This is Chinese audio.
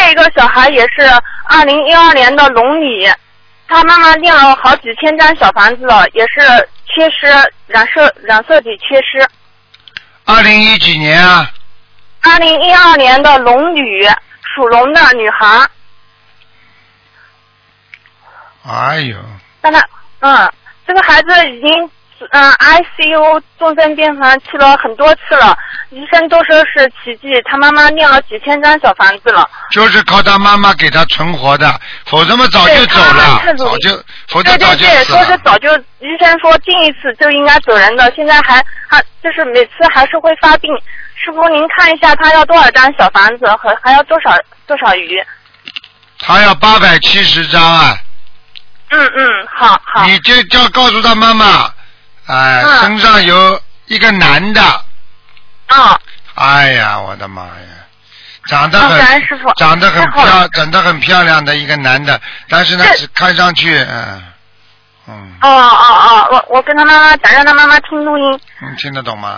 一个小孩也是2012年的龙女，他妈妈念了好几千张小房子了，也是缺失染色体缺失。 2010几年啊 ？2012年的龙女，属龙的女孩。 哎呦。 但他这个孩子已经ICU 重症病房去了很多次了，医生都说是奇迹，他妈妈念了几千张小房子了。 就是靠他妈妈给他存活的，否则嘛早就走了，否则早就死了。 说是早就医生说进一次就应该走人的，现在还就是每次还是会发病。师傅您看一下他要多少张小房子和还要多少鱼？ 他要870张啊。 好。 你就要告诉他妈妈。身上有一个男的。哎呀，我的妈呀，长得很漂亮的一个男的，但是呢，只看上去， 我跟他妈妈讲，让他妈妈听录音。 听得懂吗？